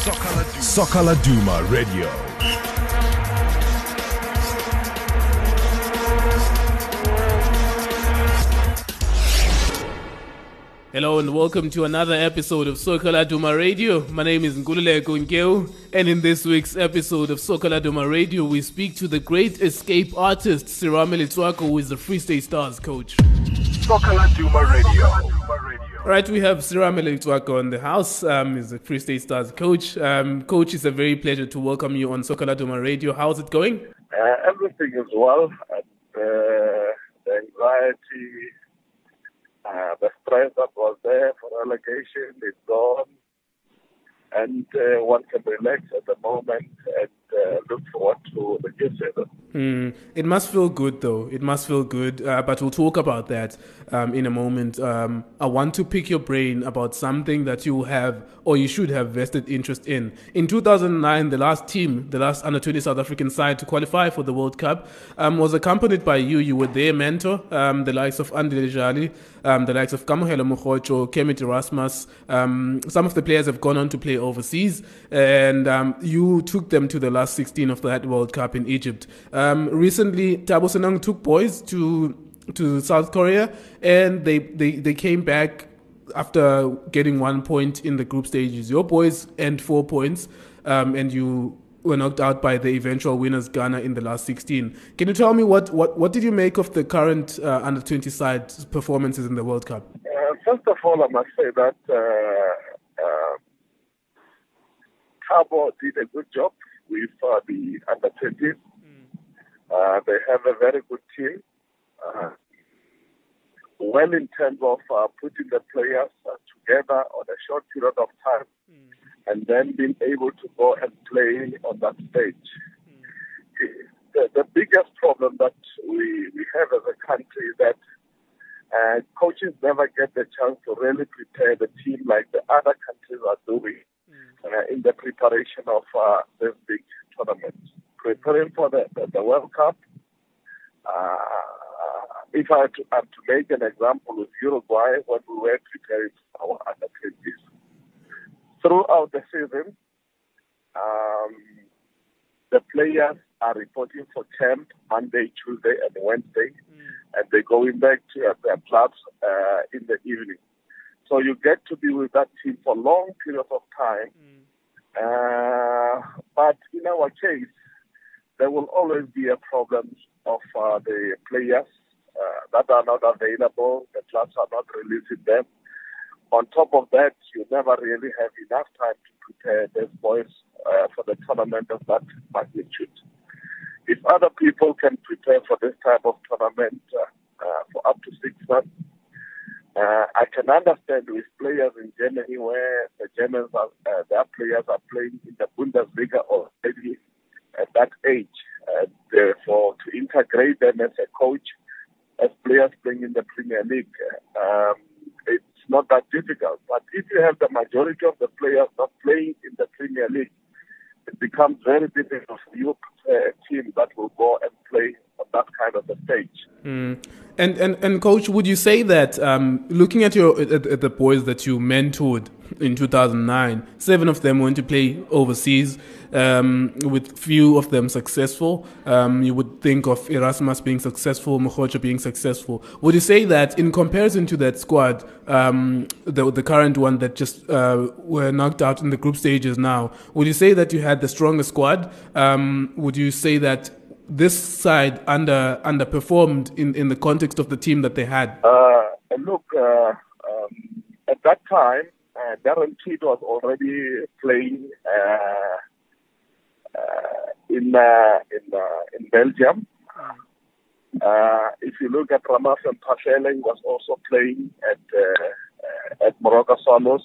Soccer Laduma Radio. Hello and welcome to another episode of Soccer Laduma Radio. My name is Ngululeko Nkeu, and in this week's episode of Soccer Laduma Radio, we speak to the great escape artist Serame Letswako, who is the Free State Stars coach. Soccer Laduma Radio. All right, we have Serame Letswako in the house. He's the Free State Stars coach. Coach, it's a very pleasure to welcome you on Soccer Laduma Radio. How's it going? Everything is well. And, the anxiety, the stress that was there for relegation is gone. And one can relax at the moment and look forward to the new season. It must feel good, though. It must feel good, but we'll talk about that in a moment. I want to pick your brain about something that you have or you should have vested interest in. In 2009, the last under-20 South African side to qualify for the World Cup, was accompanied by you. You were their mentor, the likes of Andile Jali, the likes of Kamohelo Mokhocho, Kemit Erasmus. Some of the players have gone on to play overseas, and you took them to the last 16 of that World Cup in Egypt. Recently, Thabo Senang took boys to South Korea, and they came back after getting 1 point in the group stages. Your boys earned 4 points, and you were knocked out by the eventual winners Ghana in the last 16. Can you tell me what did you make of the current under-20 side performances in the World Cup? First of all, I must say that Thabo did a good job with the under-20s. They have a very good team. Well, in terms of putting the players together on a short period of time and then being able to go and play on that stage. The biggest problem that we have as a country is that coaches never get the chance to really prepare the team like the other countries are doing in the preparation of this big tournament. Preparing for the World Cup. If I had to make an example with Uruguay, when we were preparing for our under-20s. Throughout the season, the players are reporting for camp Monday, Tuesday, and Wednesday, and they're going back to their clubs in the evening. So you get to be with that team for long periods of time. But in our case, there will always be a problem of the players that are not available. The clubs are not releasing them. On top of that, you never really have enough time to prepare these boys for the tournament of that magnitude. If other people can prepare for this type of tournament for up to 6 months, I can understand with players in Germany where the Germans their players are playing in the Bundesliga already at that age. And therefore, to integrate them as a coach, as players playing in the Premier League, it's not that difficult. But if you have the majority of the players not playing in the Premier League, it becomes very difficult for you to prepare a team that will go and play on that kind of a stage. And coach, would you say that looking at at the boys that you mentored in 2009, 7 of them went to play overseas, with few of them successful. You would think of Erasmus being successful, Mokhocho being successful. Would you say that in comparison to that squad, the current one that just were knocked out in the group stages now, would you say that you had the strongest squad? Would you say that this side underperformed in the context of the team that they had? Look, at that time, Darren Kidd was already playing in Belgium. If you look at Ramazan Pashele, he was also playing at Morocco Swallows.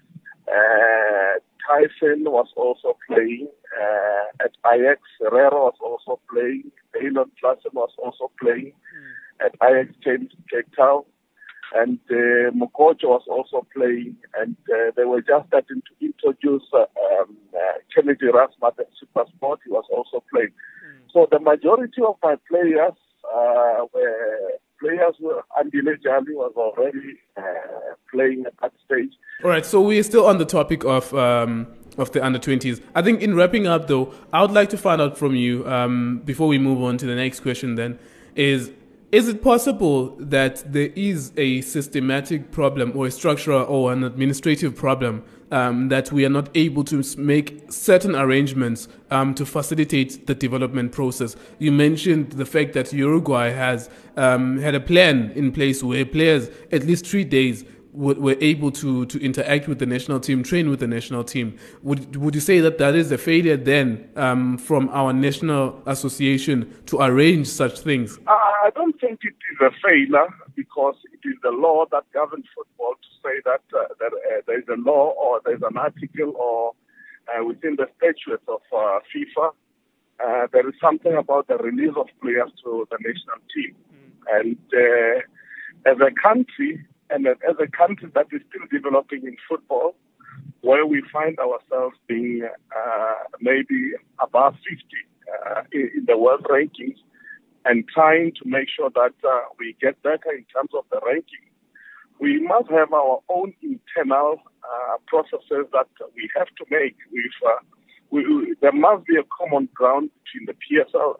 Tyson was also playing at Ajax. Herrera was also playing. Elon Klassen was also playing at Ajax Cape Town. And Mokhocho was also playing. And they were just starting to introduce Kennedy Erasmus at Supersport. He was also playing. So the majority of my players were players were Andile Jali was already playing at that stage. All right, so we're still on the topic of of the under-20s. I think in wrapping up, though, I would like to find out from you, before we move on to the next question then, is it possible that there is a systematic problem or a structural or an administrative problem that we are not able to make certain arrangements to facilitate the development process? You mentioned the fact that Uruguay has had a plan in place where players, at least 3 days, were able to interact with the national team, train with the national team. Would you say that is a failure then from our national association to arrange such things? I don't think it is a failure, because it is the law that governs football to say that there is a law or there is an article or within the statutes of FIFA, there is something about the release of players to the national team. And as a country, and as a country that is still developing in football, where we find ourselves being maybe above 50 in the world rankings, and trying to make sure that we get better in terms of the ranking, we must have our own internal processes that we have to make. There must be a common ground between the PSL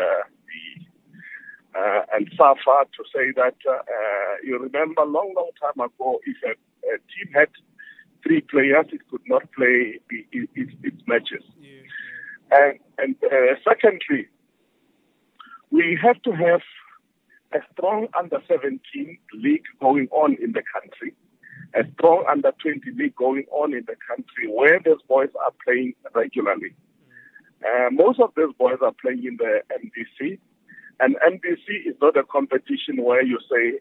and SAFA to say that you remember long time ago, if a team had 3 players, it could not play its matches. Yeah. And secondly, we have to have a strong under-17 league going on in the country, a strong under-20 league going on in the country where those boys are playing regularly. Most of those boys are playing in the MDC, and MDC is not a competition where you say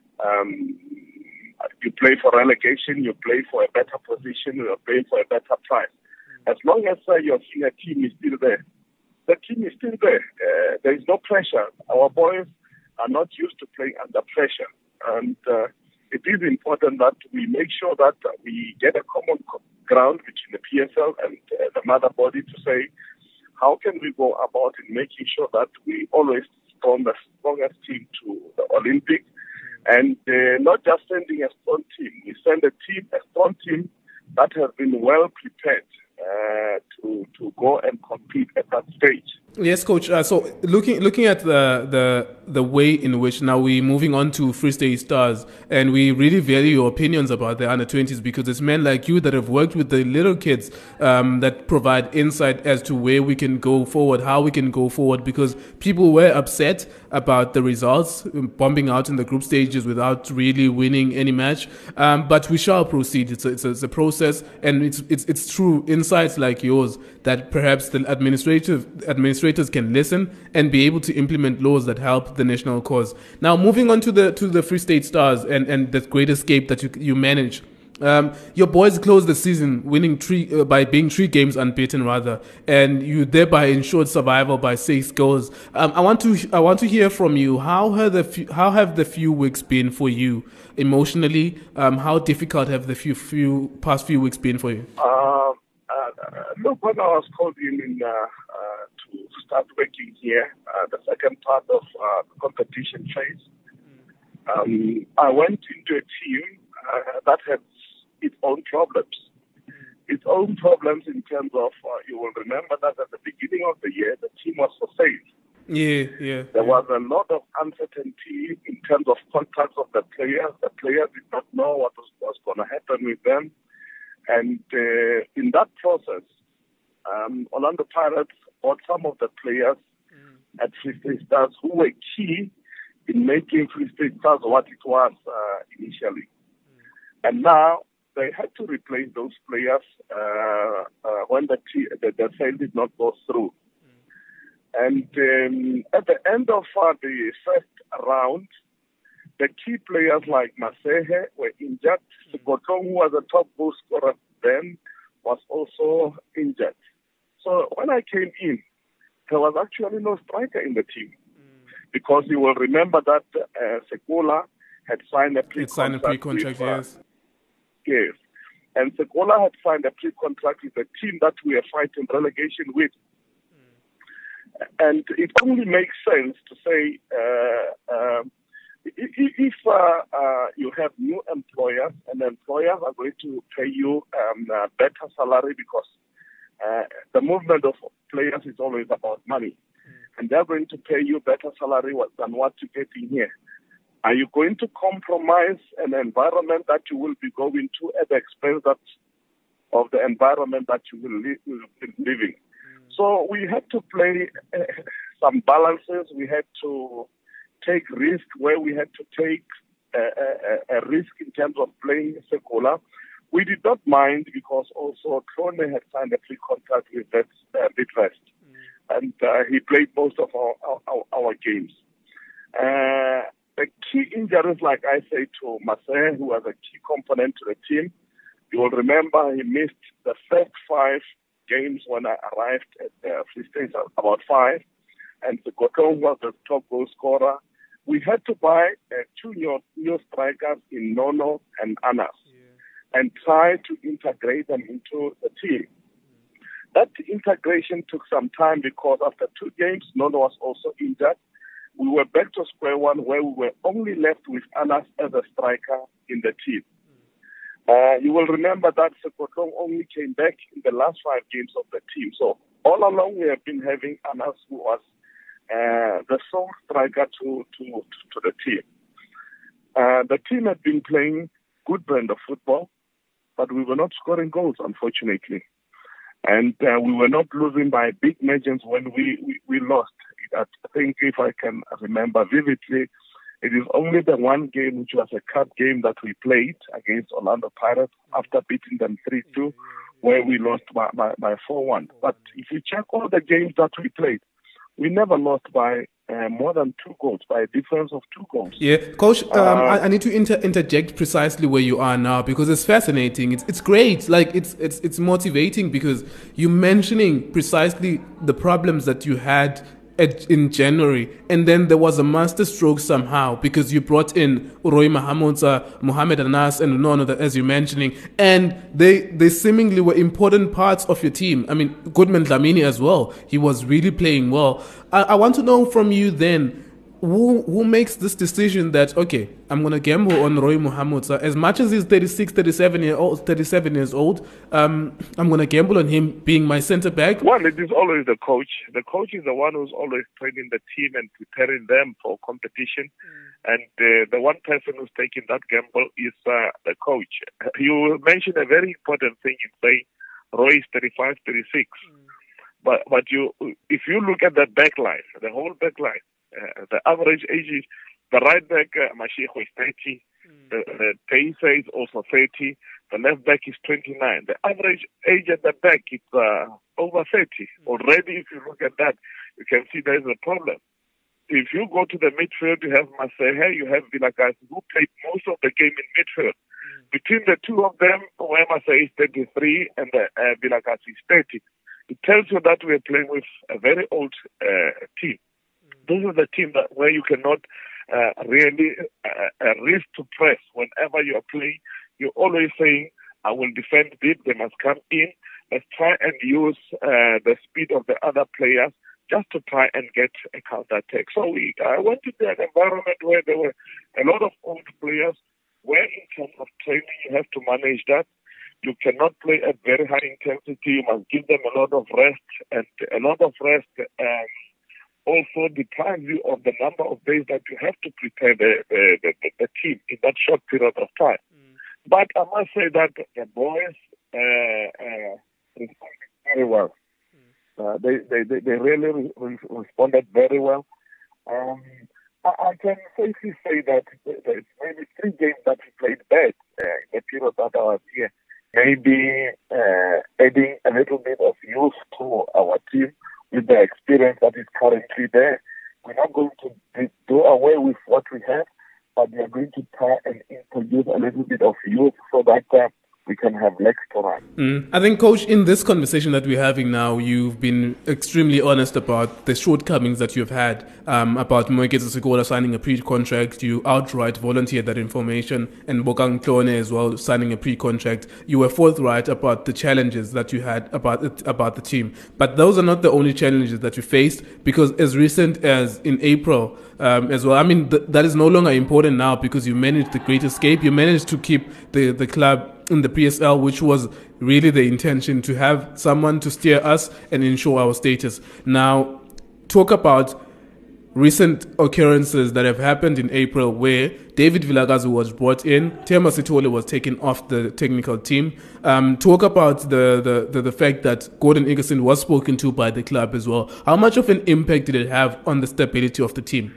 you play for relegation, you play for a better position, you play for a better prize. As long as your senior team is still there, the team is still there. There is no pressure. Our boys are not used to playing under pressure. And it is important that we make sure that we get a common ground between the PSL and the mother body to say, how can we go about in making sure that we always send the strongest team to the Olympic, and not just sending a strong team. We send a strong team that has been well prepared to go and compete at that stage. Yes, Coach. So looking at the way in which now we're moving on to Free State Stars, and we really value your opinions about the under-20s, because it's men like you that have worked with the little kids that provide insight as to where we can go forward, how we can go forward, because people were upset about the results, bombing out in the group stages without really winning any match. But we shall proceed. It's a process, and it's true insights like yours that perhaps the administrators can listen and be able to implement laws that help the national cause. Now, moving on to the Free State Stars and the Great Escape that you manage. Your boys closed the season winning by being 3 games unbeaten, rather, and you thereby ensured survival by 6 goals. I want to hear from you. How have the few weeks been for you emotionally? How difficult have the past few weeks been for you? Look, when I was called in to start working here, the second part of the competition phase, I went into a team that had its own problems. Its own problems in terms of, you will remember that at the beginning of the year, the team was for sale. Yeah. There was a lot of uncertainty in terms of contracts of the players. The players did not know what was going to happen with them. And in that process, Orlando Pirates bought some of the players at Free State Stars who were key in making Free State Stars what it was initially. And now they had to replace those players when the sale did not go through. And at the end of the first round, the key players like Masehe were injured. Sekotong, who was a top goal scorer then, was also injured. So when I came in, there was actually no striker in the team. Because you will remember that Sekola had signed a pre-contract. Yes. Yes. And Sekola had signed a pre-contract with the team that we are fighting relegation with. And it only makes sense to say if you have new employers, and the employers are going to pay you better salary because the movement of players is always about money, and they're going to pay you better salary than what you get in here. Are you going to compromise an environment that you will be going to at the expense of the environment that you will be living? So we had to play some balances. We had to take risk where we had to take a risk in terms of playing Sekula. We did not mind because also Krone had signed a free contract with Bidvest, and he played most of our games. The key injuries, like I say, to Marseille, who was a key component to the team, you will remember he missed the first 5 games when I arrived at Free State, about 5, and Sekotong was the top goal scorer. We had to buy 2 new strikers in Nono and Anas and try to integrate them into the team. That integration took some time because after 2 games, Nono was also injured. We were back to square one where we were only left with Anas as a striker in the team. You will remember that Sekotong only came back in the last 5 games of the team. So all along we have been having Anas, who was the sole striker to the team. The team had been playing good brand of football, but we were not scoring goals, unfortunately. And we were not losing by big margins when we lost. I think, if I can remember vividly, it is only the one game, which was a cup game, that we played against Orlando Pirates after beating them 3-2, where we lost by 4-1. But if you check all the games that we played, we never lost by more than 2 goals, by a difference of 2 goals. Yeah, Coach, I need to interject precisely where you are now, because it's fascinating. It's great. Like, it's motivating, because you're mentioning precisely the problems that you had in January, and then there was a master stroke somehow, because you brought in Roy Mahamudza, Mohamed Anas, and Nono, as you're mentioning, and they seemingly were important parts of your team. I mean, Goodman Dlamini as well. He was really playing well. I want to know from you then, who makes this decision that, okay, I'm going to gamble on Roy Mahamudza. As much as he's 37 years old, I'm going to gamble on him being my centre back. Well, it is always the coach. The coach is the one who's always training the team and preparing them for competition. And the one person who's taking that gamble is the coach. You mentioned a very important thing in saying Roy is 35, 36. But if you look at the back line, the whole back line, the average age is, the right back, Mashiko, is 30. The Teisa is also 30. The left back is 29. The average age at the back is over 30. Already, if you look at that, you can see there's a problem. If you go to the midfield, you have Masehe, you have Vilakazi, who played most of the game in midfield. Between the two of them, where Masehe is 33 and Vilakazi is 30, it tells you that we're playing with a very old team. This is the team where you cannot really risk to press. Whenever you are playing, you're always saying, I will defend deep, they must come in. Let's try and use the speed of the other players just to try and get a counter-attack. So I went into an environment where there were a lot of old players, where in terms of training you have to manage that. You cannot play at very high intensity. You must give them a lot of rest, and a lot of rest also deprives you of the number of days that you have to prepare the team in that short period of time. But I must say that the boys responded very well. They really responded very well. I can safely say that there's maybe 3 games that we played bad in the period that I was here. Maybe adding a little bit of youth to our team with the experience that is currently there. We're not going to do away with what we have, but we are going to try and introduce a little bit of youth so that we can have legs to run. I think, Coach, in this conversation that we're having now, you've been extremely honest about the shortcomings that you've had about Moeketsi Sikola signing a pre-contract. You outright volunteered that information, and Bokang Tlone as well signing a pre-contract. You were forthright about the challenges that you had about the team. But those are not the only challenges that you faced, because as recent as in April as well, I mean, that is no longer important now because you managed the Great Escape. You managed to keep the club in the PSL, which was really the intention, to have someone to steer us and ensure our status. Now, talk about recent occurrences that have happened in April where David Vilakazi was brought in, Themba Sithole was taken off the technical team. Talk about the fact that Gordon Ingerson was spoken to by the club as well. How much of an impact did it have on the stability of the team?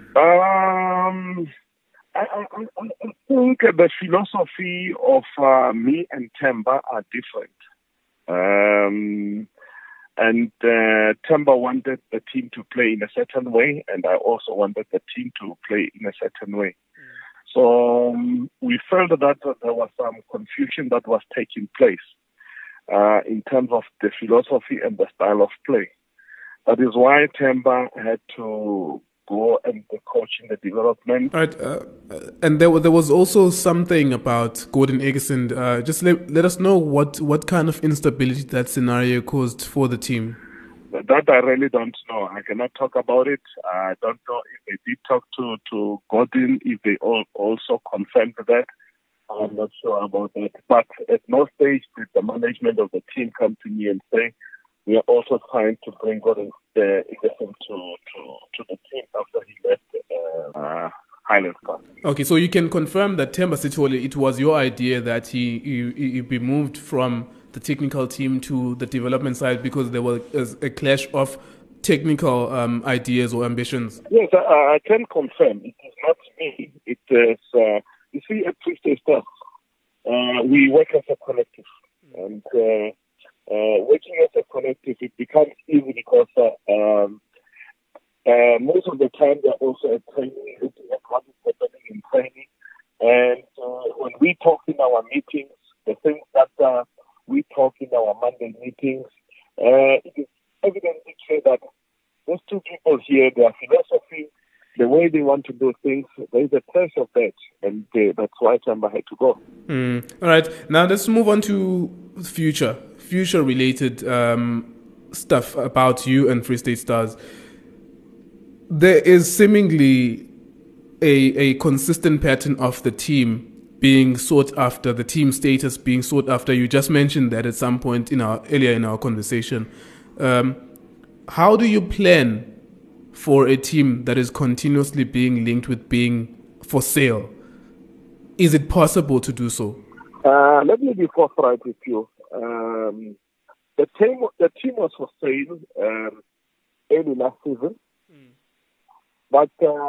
I think the philosophy of me and Themba are different. And Themba wanted the team to play in a certain way, and I also wanted the team to play in a certain way. So we felt that there was some confusion that was taking place in terms of the philosophy and the style of play. That is why Themba had to go and coach in the development. All right, and there was also something about Gordon Ingerson. Just let us know what kind of instability that scenario caused for the team. That I really don't know. I cannot talk about it. I don't know if they did talk to Gordon, if they also confirmed that. I'm not sure about that. But at no stage did the management of the team come to me and say, we are also trying to bring Gordon Ingerson to the team after he left Highlands Cup. Okay, so you can confirm that Themba Sithole, it was your idea that he be moved from the technical team to the development side because there was a clash of technical ideas or ambitions? Yes, I can confirm. It is not me. It is, you see, at Free State Stars, we work as a collective. And working as a collective, it becomes easy because most of the time they're also at training, looking at what is happening in training. And when we talk in our meetings, the things that we talk in our Monday meetings, it is evidently clear that those two people here, their philosophy, the way they want to do things, there is a clash of that, and that's why Themba had to go. All right, now let's move on to future-related stuff about you and Free State Stars. There is seemingly a consistent pattern of the team being sought after, the team status being sought after. You just mentioned that at some point earlier in our conversation. How do you plan for a team that is continuously being linked with being for sale? Is it possible to do so? Let me be forthright with you. The team was for sale early last season, but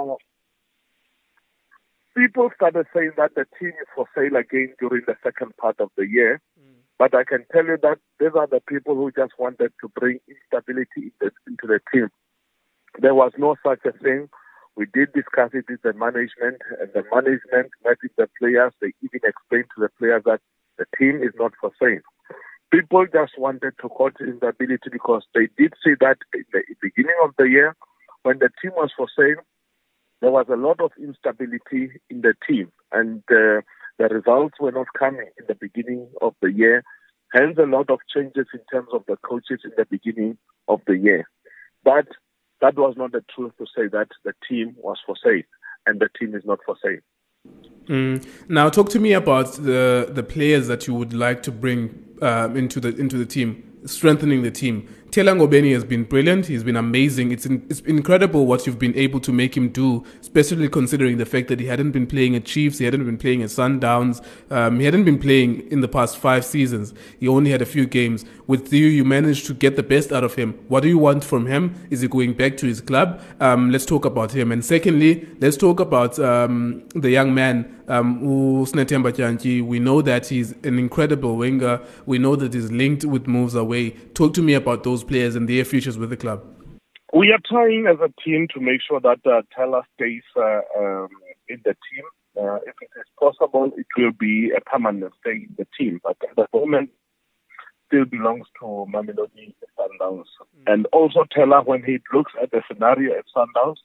people started saying that the team is for sale again during the second part of the year. But I can tell you that these are the people who just wanted to bring instability into the team. There was no such a thing. We did discuss it with the management, and the management met with the players. They even explained to the players that the team is not for sale. People just wanted to cause instability because they did see that in the beginning of the year, when the team was for sale, there was a lot of instability in the team, and the results were not coming in the beginning of the year. Hence, a lot of changes in terms of the coaches in the beginning of the year. But that was not the truth to say that the team was for sale, and the team is not for sale. Now, talk to me about the players that you would like to bring into the team, strengthening the team. Tela Ngobeni has been brilliant. He's been amazing. It's incredible what you've been able to make him do, especially considering the fact that he hadn't been playing at Chiefs, he hadn't been playing at Sundowns, he hadn't been playing in the past 5 seasons. He only had a few games. With you managed to get the best out of him. What do you want from him? Is he going back to his club? Let's talk about him. And secondly, let's talk about the young man, Themba Tjantji. We know that he's an incredible winger. We know that he's linked with moves away. Talk to me about those players and their futures with the club. We are trying as a team to make sure that Tela stays in the team. if it is possible, it will be a permanent stay in the team. But at the moment, still belongs to Mamelodi Sundowns. And also Teller, when he looks at the scenario at Sundowns,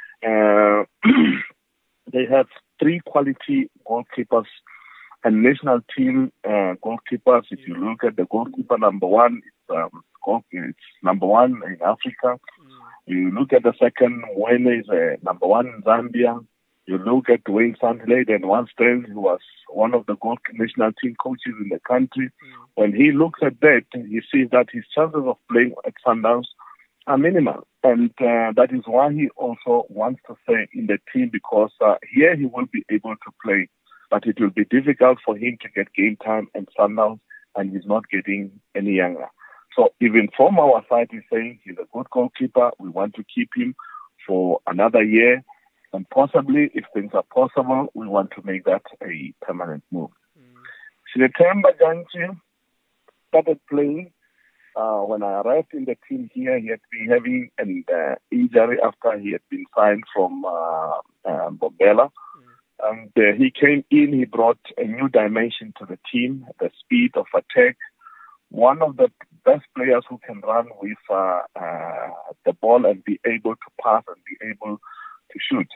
they have 3 quality goalkeepers and national team goalkeepers. If you look at the goalkeeper number 1, it's number 1 in Africa. You look at the second, Mwene is number 1 in Zambia. You look at Wayne Sandlade and Wanstead, who was one of the national team coaches in the country. When he looks at that, he sees that his chances of playing at Sundowns are minimal. And that is why he also wants to stay in the team, because here he will be able to play. But it will be difficult for him to get game time at Sundowns, and he's not getting any younger. So even from our side, he's saying he's a good goalkeeper. We want to keep him for another year. And possibly, if things are possible, we want to make that a permanent move. Sinetemba Jantji started playing. When I arrived in the team here, he had been having an injury after he had been signed from Bombela. And he came in, he brought a new dimension to the team, the speed of attack. One of the best players who can run with the ball and be able to pass and be able to shoot.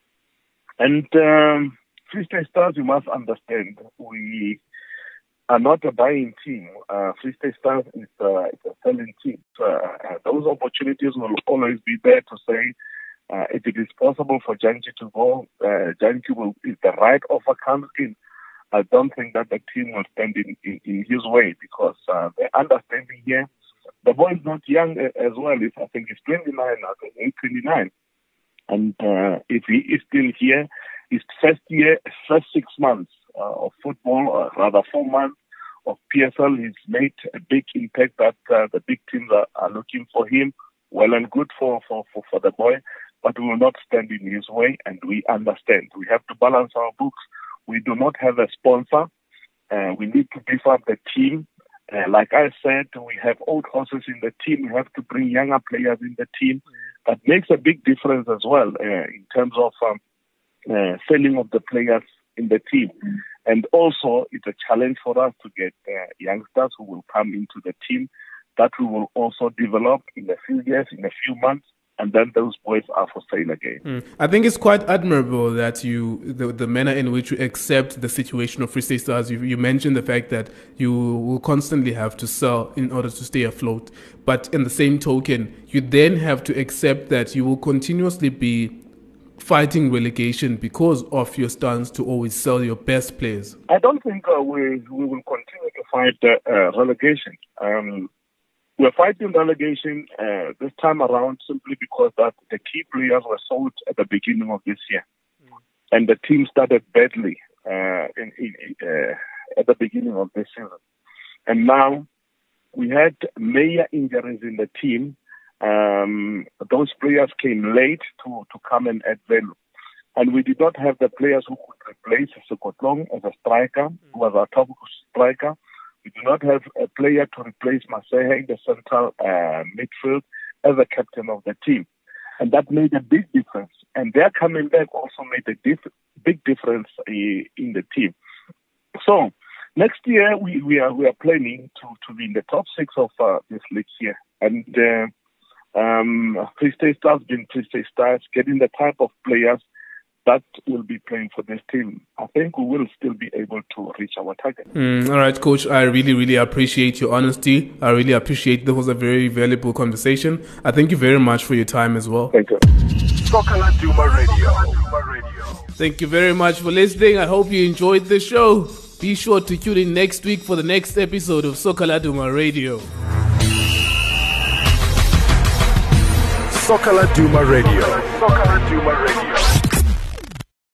And Free State Stars, you must understand, we are not a buying team. Free State Stars is a selling team. Those opportunities will always be there to say, if it is possible for Jantji to go, Jantji if the right offer comes in, I don't think that the team will stand in his way, because the understanding here, the boy is not young as well. I think he's 29, I think he's 29. And if he is still here, his first 6 months of football, or rather 4 months of PSL, he's made a big impact that the big teams are looking for him. Well and good for the boy, but we will not stand in his way, and we understand. We have to balance our books. We do not have a sponsor. We need to beef up the team. Like I said, we have old horses in the team. We have to bring younger players in the team. That makes a big difference as well in terms of selling of the players in the team. And also, it's a challenge for us to get youngsters who will come into the team that we will also develop in a few years, in a few months, and then those boys are for sale again. I think it's quite admirable that the manner in which you accept the situation of Free State Stars. You mentioned the fact that you will constantly have to sell in order to stay afloat. But in the same token, you then have to accept that you will continuously be fighting relegation because of your stance to always sell your best players. I don't think we will continue to fight relegation. We're fighting relegation this time around simply because that the key players were sold at the beginning of this year. And the team started badly at the beginning of this season. And now we had major injuries in the team. Those players came late to come and add value. And we did not have the players who could replace Sokotlong as a striker, who was our top striker. We do not have a player to replace Masehe in the central midfield as a captain of the team. And that made a big difference. And their coming back also made a big difference in the team. So next year, we are planning to be in the top 6 of this league here. And Free State Stars being Free State Stars, getting the type of players that will be playing for this team, I think we will still be able to reach our target. All right, Coach, I really, really appreciate your honesty. I really appreciate that was a very valuable conversation. I thank you very much for your time as well. Thank you. Soccer Laduma Radio. Thank you very much for listening. I hope you enjoyed the show. Be sure to tune in next week for the next episode of Soccer Laduma Radio. Soccer Laduma Radio. Soccer Laduma Radio.